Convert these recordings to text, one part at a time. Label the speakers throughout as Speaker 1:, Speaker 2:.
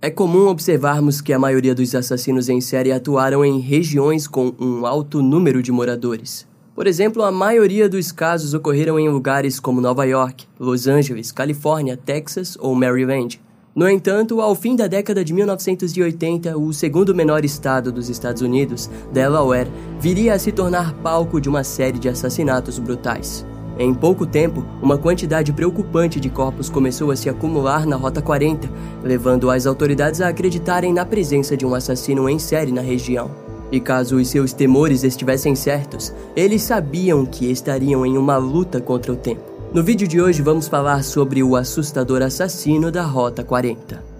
Speaker 1: É comum observarmos que a maioria dos assassinos em série atuaram em regiões com um alto número de moradores. Por exemplo, a maioria dos casos ocorreram em lugares como Nova York, Los Angeles, Califórnia, Texas ou Maryland. No entanto, ao fim da década de 1980, o segundo menor estado dos Estados Unidos, Delaware, viria a se tornar palco de uma série de assassinatos brutais. Em pouco tempo, uma quantidade preocupante de corpos começou a se acumular na Rota 40, levando as autoridades a acreditarem na presença de um assassino em série na região. E caso os seus temores estivessem certos, eles sabiam que estariam em uma luta contra o tempo. No vídeo de hoje vamos falar sobre o assustador assassino da Rota 40.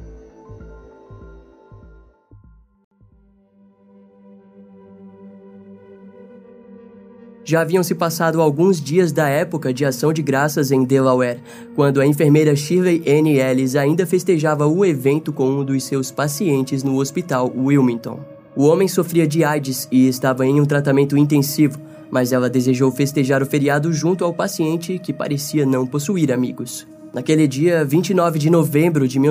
Speaker 1: Já haviam se passado alguns dias da época de ação de graças em Delaware, quando a enfermeira Shirley Ann Ellis ainda festejava o evento com um dos seus pacientes no hospital Wilmington. O homem sofria de AIDS e estava em um tratamento intensivo, mas ela desejou festejar o feriado junto ao paciente que parecia não possuir amigos. Naquele dia, 29 de novembro de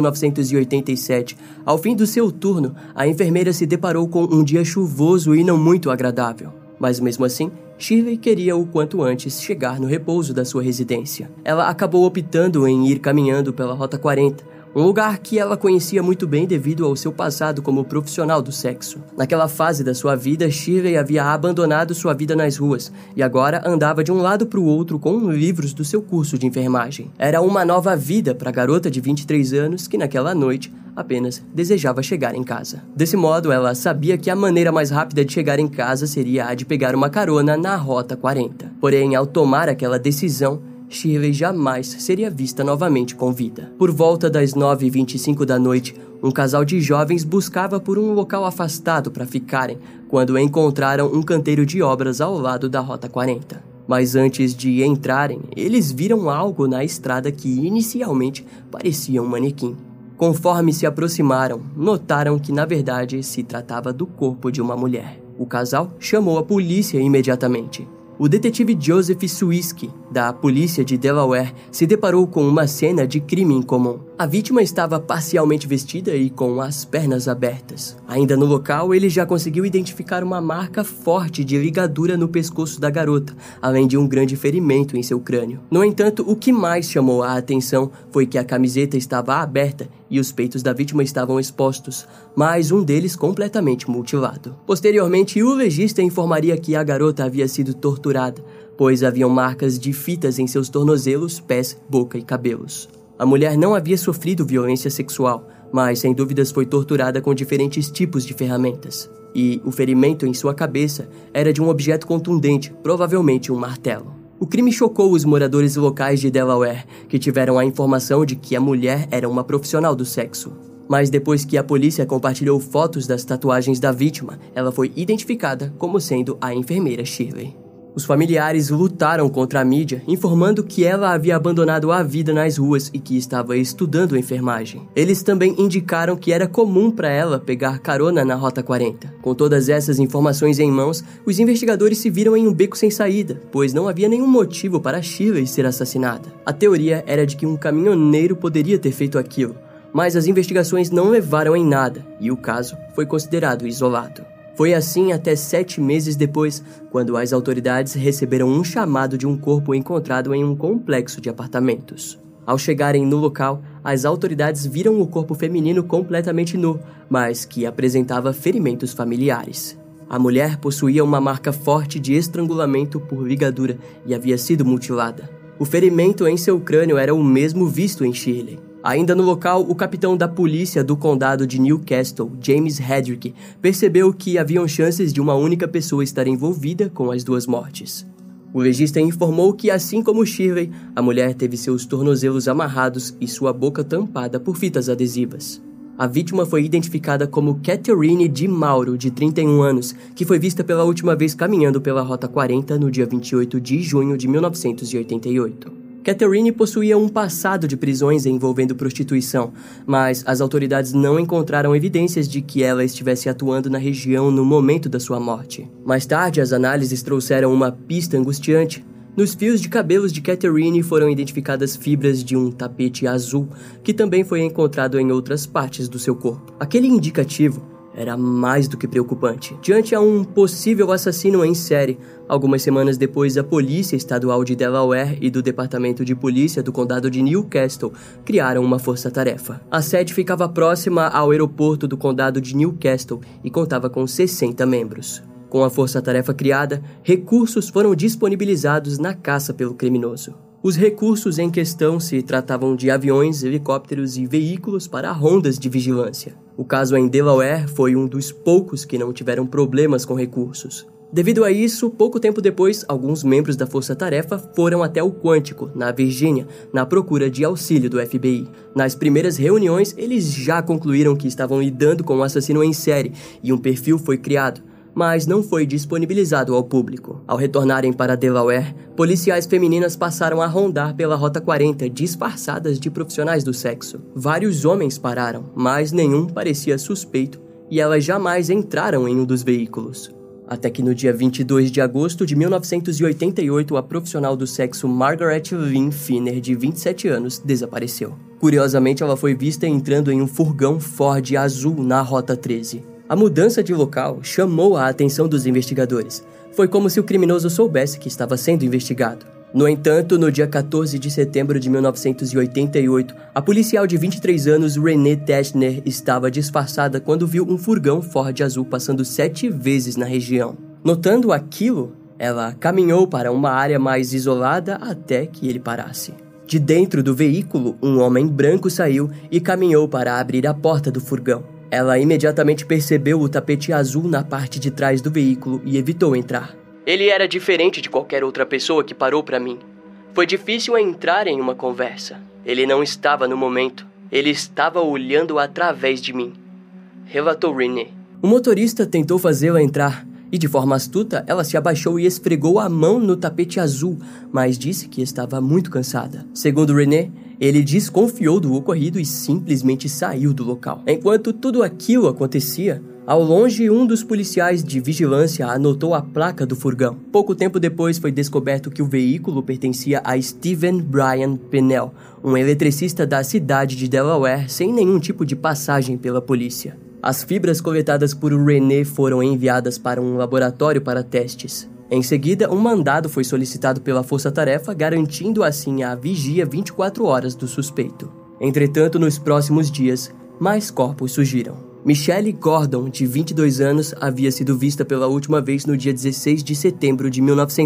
Speaker 1: 1987, ao fim do seu turno, a enfermeira se deparou com um dia chuvoso e não muito agradável. Mas mesmo assim, Shirley queria o quanto antes chegar no repouso da sua residência. Ela acabou optando em ir caminhando pela Rota 40, um lugar que ela conhecia muito bem devido ao seu passado como profissional do sexo. Naquela fase da sua vida, Shirley havia abandonado sua vida nas ruas e agora andava de um lado para o outro com livros do seu curso de enfermagem. Era uma nova vida para a garota de 23 anos que naquela noite apenas desejava chegar em casa. Desse modo, ela sabia que a maneira mais rápida de chegar em casa seria a de pegar uma carona na Rota 40. Porém, ao tomar aquela decisão, Shirley jamais seria vista novamente com vida. Por volta das 9h25 da noite, um casal de jovens buscava por um local afastado para ficarem, quando encontraram um canteiro de obras ao lado da Rota 40. Mas antes de entrarem, eles viram algo na estrada que inicialmente parecia um manequim. Conforme se aproximaram, notaram que na verdade se tratava do corpo de uma mulher. O casal chamou a polícia imediatamente. O detetive Joseph Swirsky, da polícia de Delaware, se deparou com uma cena de crime incomum. A vítima estava parcialmente vestida e com as pernas abertas. Ainda no local, ele já conseguiu identificar uma marca forte de ligadura no pescoço da garota, além de um grande ferimento em seu crânio. No entanto, o que mais chamou a atenção foi que a camiseta estava aberta e os peitos da vítima estavam expostos, mas um deles completamente mutilado. Posteriormente, o legista informaria que a garota havia sido torturada, pois haviam marcas de fitas em seus tornozelos, pés, boca e cabelos. A mulher não havia sofrido violência sexual, mas sem dúvidas foi torturada com diferentes tipos de ferramentas. E o ferimento em sua cabeça era de um objeto contundente, provavelmente um martelo. O crime chocou os moradores locais de Delaware, que tiveram a informação de que a mulher era uma profissional do sexo. Mas depois que a polícia compartilhou fotos das tatuagens da vítima, ela foi identificada como sendo a enfermeira Shirley. Os familiares lutaram contra a mídia, informando que ela havia abandonado a vida nas ruas e que estava estudando enfermagem. Eles também indicaram que era comum para ela pegar carona na Rota 40. Com todas essas informações em mãos, os investigadores se viram em um beco sem saída, pois não havia nenhum motivo para Shirley ser assassinada. A teoria era de que um caminhoneiro poderia ter feito aquilo, mas as investigações não levaram em nada e o caso foi considerado isolado. Foi assim até 7 meses depois, quando as autoridades receberam um chamado de um corpo encontrado em um complexo de apartamentos. Ao chegarem no local, as autoridades viram o corpo feminino completamente nu, mas que apresentava ferimentos familiares. A mulher possuía uma marca forte de estrangulamento por ligadura e havia sido mutilada. O ferimento em seu crânio era o mesmo visto em Shirley. Ainda no local, o capitão da polícia do condado de Newcastle, James Hedrick, percebeu que haviam chances de uma única pessoa estar envolvida com as duas mortes. O legista informou que, assim como Shirley, a mulher teve seus tornozelos amarrados e sua boca tampada por fitas adesivas. A vítima foi identificada como Catherine de Mauro, de 31 anos, que foi vista pela última vez caminhando pela Rota 40 no dia 28 de junho de 1988. Catherine possuía um passado de prisões envolvendo prostituição, mas as autoridades não encontraram evidências de que ela estivesse atuando na região no momento da sua morte. Mais tarde, as análises trouxeram uma pista angustiante. Nos fios de cabelos de Catherine foram identificadas fibras de um tapete azul, que também foi encontrado em outras partes do seu corpo. Aquele indicativo era mais do que preocupante. Diante a um possível assassino em série, algumas semanas depois, a Polícia Estadual de Delaware e do Departamento de Polícia do Condado de Newcastle criaram uma força-tarefa. A sede ficava próxima ao aeroporto do Condado de Newcastle e contava com 60 membros. Com a força-tarefa criada, recursos foram disponibilizados na caça pelo criminoso. Os recursos em questão se tratavam de aviões, helicópteros e veículos para rondas de vigilância. O caso em Delaware foi um dos poucos que não tiveram problemas com recursos. Devido a isso, pouco tempo depois, alguns membros da força-tarefa foram até o Quantico, na Virgínia, na procura de auxílio do FBI. Nas primeiras reuniões, eles já concluíram que estavam lidando com um assassino em série e um perfil foi criado, mas não foi disponibilizado ao público. Ao retornarem para Delaware, policiais femininas passaram a rondar pela Rota 40 disfarçadas de profissionais do sexo. Vários homens pararam, mas nenhum parecia suspeito e elas jamais entraram em um dos veículos. Até que no dia 22 de agosto de 1988, a profissional do sexo Margaret Lynn Finner, de 27 anos, desapareceu. Curiosamente, ela foi vista entrando em um furgão Ford azul na Rota 13. A mudança de local chamou a atenção dos investigadores. Foi como se o criminoso soubesse que estava sendo investigado. No entanto, no dia 14 de setembro de 1988, a policial de 23 anos Renee Teschner estava disfarçada quando viu um furgão Ford azul passando 7 vezes na região. Notando aquilo, ela caminhou para uma área mais isolada até que ele parasse. De dentro do veículo, um homem branco saiu e caminhou para abrir a porta do furgão. Ela imediatamente percebeu o tapete azul na parte de trás do veículo e evitou entrar. Ele era diferente de qualquer outra pessoa que parou para mim. Foi difícil entrar em uma conversa. Ele não estava no momento. Ele estava olhando através de mim, relatou Renee. O motorista tentou fazê-la entrar e, de forma astuta, ela se abaixou e esfregou a mão no tapete azul, mas disse que estava muito cansada. Segundo Renee, ele desconfiou do ocorrido e simplesmente saiu do local. Enquanto tudo aquilo acontecia, ao longe, um dos policiais de vigilância anotou a placa do furgão. Pouco tempo depois foi descoberto que o veículo pertencia a Stephen Brian Pennell, um eletricista da cidade de Delaware sem nenhum tipo de passagem pela polícia. As fibras coletadas por Renee foram enviadas para um laboratório para testes. Em seguida, um mandado foi solicitado pela força-tarefa, garantindo assim a vigia 24 horas do suspeito. Entretanto, nos próximos dias, mais corpos surgiram. Michelle Gordon, de 22 anos, havia sido vista pela última vez no dia 16 de setembro de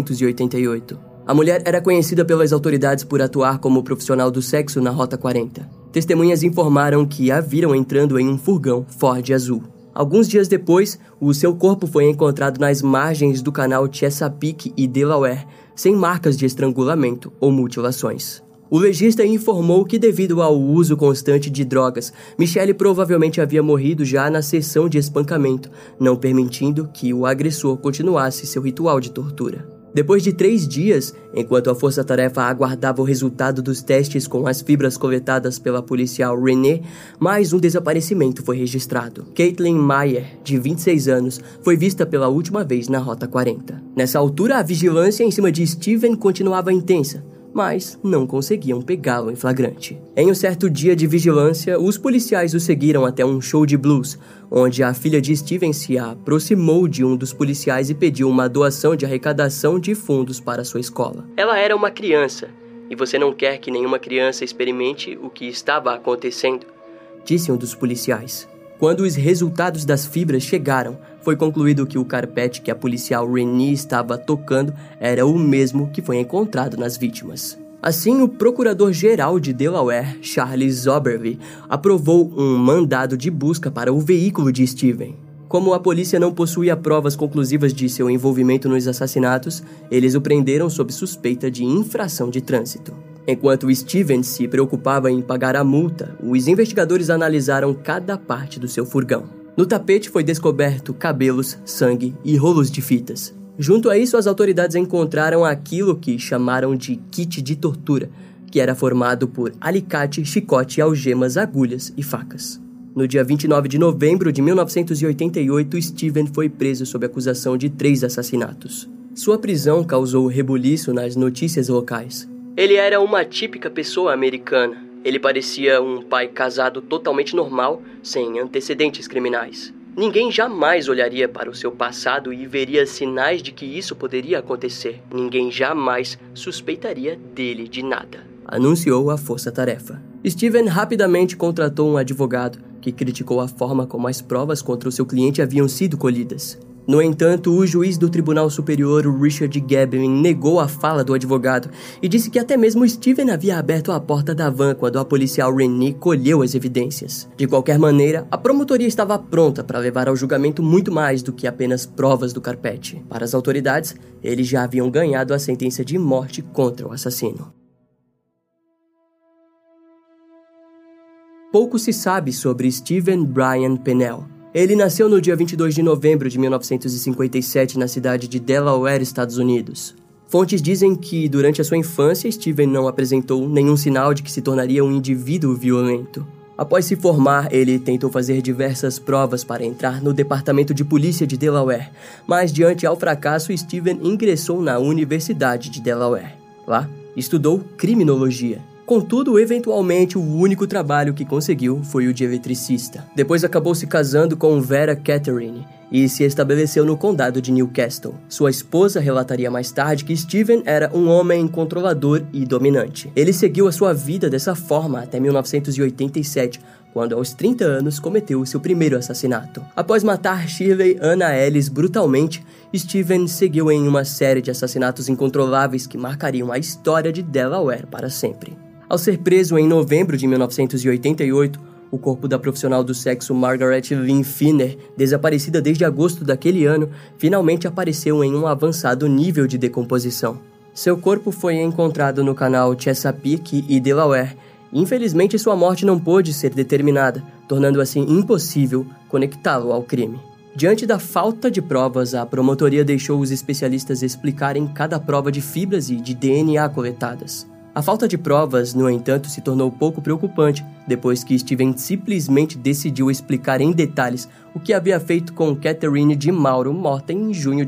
Speaker 1: 1988. A mulher era conhecida pelas autoridades por atuar como profissional do sexo na Rota 40. Testemunhas informaram que a viram entrando em um furgão Ford azul. Alguns dias depois, o seu corpo foi encontrado nas margens do canal Chesapeake e Delaware, sem marcas de estrangulamento ou mutilações. O legista informou que, devido ao uso constante de drogas, Michelle provavelmente havia morrido já na sessão de espancamento, não permitindo que o agressor continuasse seu ritual de tortura. Depois de 3 dias, enquanto a força-tarefa aguardava o resultado dos testes com as fibras coletadas pela policial Renee, mais um desaparecimento foi registrado. Caitlin Meyer, de 26 anos, foi vista pela última vez na Rota 40. Nessa altura, a vigilância em cima de Steven continuava intensa, mas não conseguiam pegá-lo em flagrante. Em um certo dia de vigilância, os policiais o seguiram até um show de blues, onde a filha de Steven se aproximou de um dos policiais e pediu uma doação de arrecadação de fundos para sua escola. Ela era uma criança, e você não quer que nenhuma criança experimente o que estava acontecendo, disse um dos policiais. Quando os resultados das fibras chegaram, foi concluído que o carpete que a policial Renee estava tocando era o mesmo que foi encontrado nas vítimas. Assim, o procurador-geral de Delaware, Charles Oberly, aprovou um mandado de busca para o veículo de Steven. Como a polícia não possuía provas conclusivas de seu envolvimento nos assassinatos, eles o prenderam sob suspeita de infração de trânsito. Enquanto Steven se preocupava em pagar a multa, os investigadores analisaram cada parte do seu furgão. No tapete foi descoberto cabelos, sangue e rolos de fitas. Junto a isso, as autoridades encontraram aquilo que chamaram de kit de tortura, que era formado por alicate, chicote, algemas, agulhas e facas. No dia 29 de novembro de 1988, Steven foi preso sob acusação de 3 assassinatos. Sua prisão causou rebuliço nas notícias locais. Ele era uma típica pessoa americana. Ele parecia um pai casado totalmente normal, sem antecedentes criminais. Ninguém jamais olharia para o seu passado e veria sinais de que isso poderia acontecer. Ninguém jamais suspeitaria dele de nada, anunciou a força-tarefa. Steven rapidamente contratou um advogado que criticou a forma como as provas contra o seu cliente haviam sido colhidas. No entanto, o juiz do Tribunal Superior, Richard Gabbin, negou a fala do advogado e disse que até mesmo Steven havia aberto a porta da van quando a policial Rennie colheu as evidências. De qualquer maneira, a promotoria estava pronta para levar ao julgamento muito mais do que apenas provas do carpete. Para as autoridades, eles já haviam ganhado a sentença de morte contra o assassino. Pouco se sabe sobre Steven Brian Pennell. Ele nasceu no dia 22 de novembro de 1957 na cidade de Delaware, Estados Unidos. Fontes dizem que, durante a sua infância, Steven não apresentou nenhum sinal de que se tornaria um indivíduo violento. Após se formar, ele tentou fazer diversas provas para entrar no Departamento de Polícia de Delaware, mas, diante ao fracasso, Steven ingressou na Universidade de Delaware. Lá, estudou criminologia. Contudo, eventualmente, o único trabalho que conseguiu foi o de eletricista. Depois acabou se casando com Vera Catherine e se estabeleceu no condado de Newcastle. Sua esposa relataria mais tarde que Steven era um homem controlador e dominante. Ele seguiu a sua vida dessa forma até 1987, quando aos 30 anos cometeu seu primeiro assassinato. Após matar Shirley Anna Ellis brutalmente, Steven seguiu em uma série de assassinatos incontroláveis que marcariam a história de Delaware para sempre. Ao ser preso em novembro de 1988, o corpo da profissional do sexo Margaret Lynn Finner, desaparecida desde agosto daquele ano, finalmente apareceu em um avançado nível de decomposição. Seu corpo foi encontrado no canal Chesapeake e Delaware. Infelizmente, sua morte não pôde ser determinada, tornando assim impossível conectá-lo ao crime. Diante da falta de provas, a promotoria deixou os especialistas explicarem cada prova de fibras e de DNA coletadas. A falta de provas, no entanto, se tornou pouco preocupante depois que Steven simplesmente decidiu explicar em detalhes o que havia feito com Catherine de Mauro, morta em junho de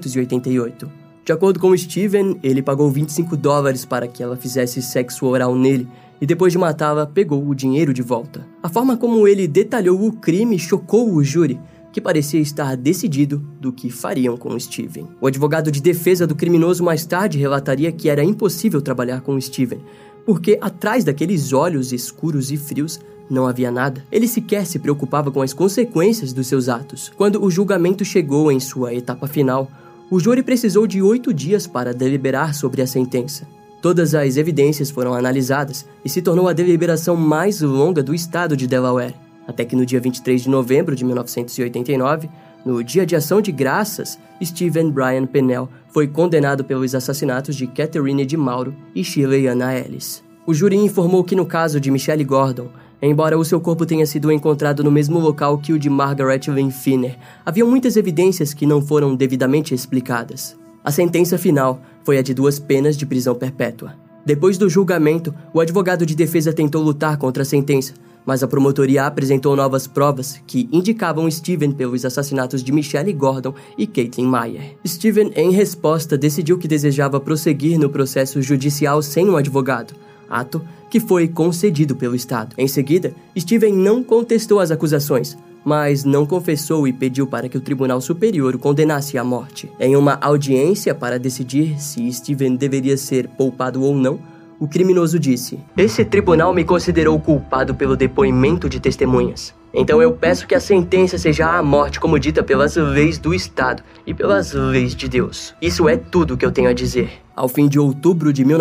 Speaker 1: 1988. De acordo com Steven, ele pagou $25 para que ela fizesse sexo oral nele e depois de matá-la, pegou o dinheiro de volta. A forma como ele detalhou o crime chocou o júri, que parecia estar decidido do que fariam com Steven. O advogado de defesa do criminoso mais tarde relataria que era impossível trabalhar com Steven, porque atrás daqueles olhos escuros e frios não havia nada. Ele sequer se preocupava com as consequências dos seus atos. Quando o julgamento chegou em sua etapa final, o júri precisou de 8 dias para deliberar sobre a sentença. Todas as evidências foram analisadas e se tornou a deliberação mais longa do estado de Delaware. Até que no dia 23 de novembro de 1989, no dia de ação de graças, Steven Brian Pennell foi condenado pelos assassinatos de Catherine de Mauro e Shirley Anna Ellis. O júri informou que no caso de Michelle Gordon, embora o seu corpo tenha sido encontrado no mesmo local que o de Margaret Lynn Finner, havia muitas evidências que não foram devidamente explicadas. A sentença final foi a de 2 penas de prisão perpétua. Depois do julgamento, o advogado de defesa tentou lutar contra a sentença, mas a promotoria apresentou novas provas que indicavam Steven pelos assassinatos de Michelle Gordon e Caitlin Meyer. Steven, em resposta, decidiu que desejava prosseguir no processo judicial sem um advogado, ato que foi concedido pelo Estado. Em seguida, Steven não contestou as acusações, mas não confessou e pediu para que o Tribunal Superior o condenasse à morte. Em uma audiência para decidir se Steven deveria ser poupado ou não, o criminoso disse: "Esse tribunal me considerou culpado pelo depoimento de testemunhas. Então eu peço que a sentença seja a morte como dita pelas leis do Estado e pelas leis de Deus. Isso é tudo que eu tenho a dizer." Ao fim de outubro de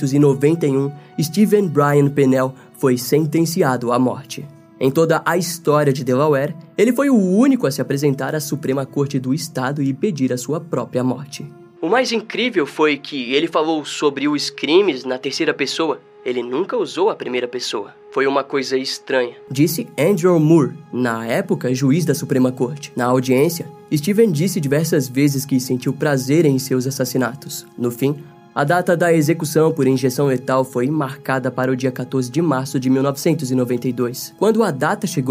Speaker 1: 1991, Steven Brian Pennell foi sentenciado à morte. Em toda a história de Delaware, ele foi o único a se apresentar à Suprema Corte do Estado e pedir a sua própria morte. O mais incrível foi que ele falou sobre os crimes na terceira pessoa. Ele nunca usou a primeira pessoa. Foi uma coisa estranha, disse Andrew Moore, na época juiz da Suprema Corte. Na audiência, Steven disse diversas vezes que sentiu prazer em seus assassinatos. No fim, a data da execução por injeção letal foi marcada para o dia 14 de março de 1992. Quando a data chegou,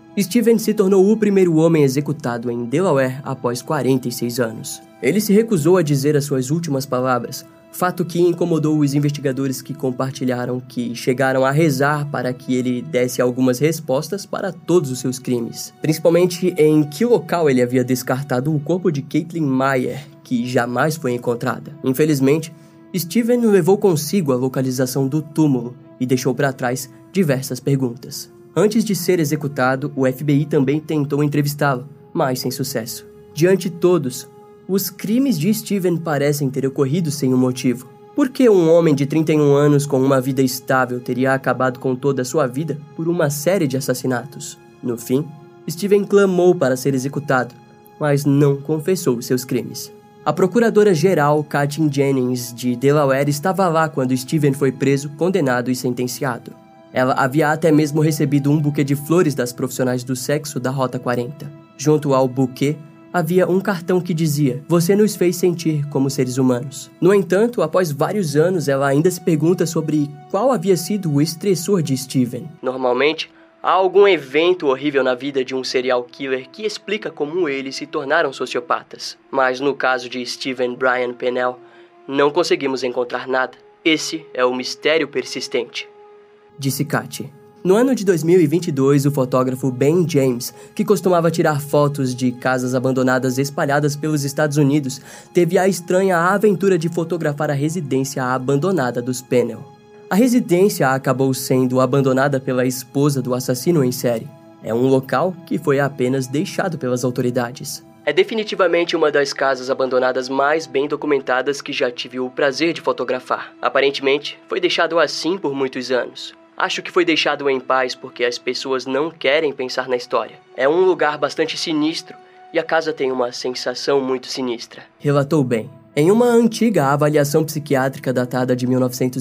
Speaker 1: Steven se tornou o primeiro homem executado em Delaware após 46 anos. Ele se recusou a dizer as suas últimas palavras, fato que incomodou os investigadores que compartilharam que chegaram a rezar para que ele desse algumas respostas para todos os seus crimes, principalmente em que local ele havia descartado o corpo de Caitlin Meyer, que jamais foi encontrada. Infelizmente, Steven levou consigo a localização do túmulo e deixou para trás diversas perguntas. Antes de ser executado, o FBI também tentou entrevistá-lo, mas sem sucesso. Diante de todos, os crimes de Steven parecem ter ocorrido sem um motivo. Por que um homem de 31 anos com uma vida estável teria acabado com toda a sua vida por uma série de assassinatos? No fim, Steven clamou para ser executado, mas não confessou seus crimes. A procuradora-geral Katyn Jennings de Delaware estava lá quando Steven foi preso, condenado e sentenciado. Ela havia até mesmo recebido um buquê de flores das profissionais do sexo da Rota 40. Junto ao buquê, havia um cartão que dizia: "Você nos fez sentir como seres humanos". No entanto, após vários anos, ela ainda se pergunta sobre qual havia sido o estressor de Steven. Normalmente, há algum evento horrível na vida de um serial killer que explica como eles se tornaram sociopatas. Mas no caso de Steven Brian Pennell, não conseguimos encontrar nada. Esse é o mistério persistente, disse Kathy. No ano de 2022, o fotógrafo Ben James, que costumava tirar fotos de casas abandonadas espalhadas pelos Estados Unidos, teve a estranha aventura de fotografar a residência abandonada dos Pennell. A residência acabou sendo abandonada pela esposa do assassino em série. É um local que foi apenas deixado pelas autoridades. É definitivamente uma das casas abandonadas mais bem documentadas que já tive o prazer de fotografar. Aparentemente, foi deixado assim por muitos anos. Acho que foi deixado em paz porque as pessoas não querem pensar na história. É um lugar bastante sinistro e a casa tem uma sensação muito sinistra, relatou Ben. Em uma antiga avaliação psiquiátrica datada de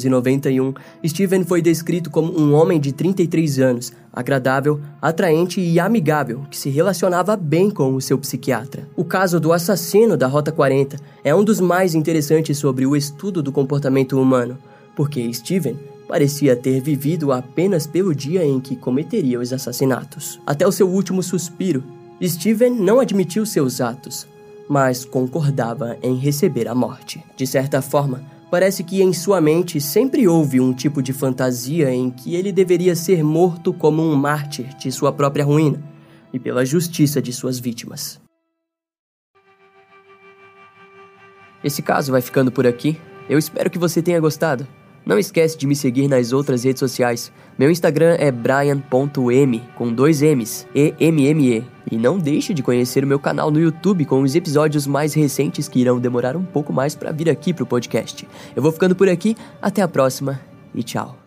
Speaker 1: 1991, Steven foi descrito como um homem de 33 anos, agradável, atraente e amigável, que se relacionava bem com o seu psiquiatra. O caso do assassino da Rota 40 é um dos mais interessantes sobre o estudo do comportamento humano, porque Steven parecia ter vivido apenas pelo dia em que cometeria os assassinatos. Até o seu último suspiro, Steven não admitiu seus atos, mas concordava em receber a morte. De certa forma, parece que em sua mente sempre houve um tipo de fantasia em que ele deveria ser morto como um mártir de sua própria ruína e pela justiça de suas vítimas. Esse caso vai ficando por aqui. Eu espero que você tenha gostado. Não esquece de me seguir nas outras redes sociais. Meu Instagram é brian.m, com 2 M's, E-M-M-E. E não deixe de conhecer o meu canal no YouTube com os episódios mais recentes que irão demorar um pouco mais para vir aqui pro podcast. Eu vou ficando por aqui, até a próxima e tchau.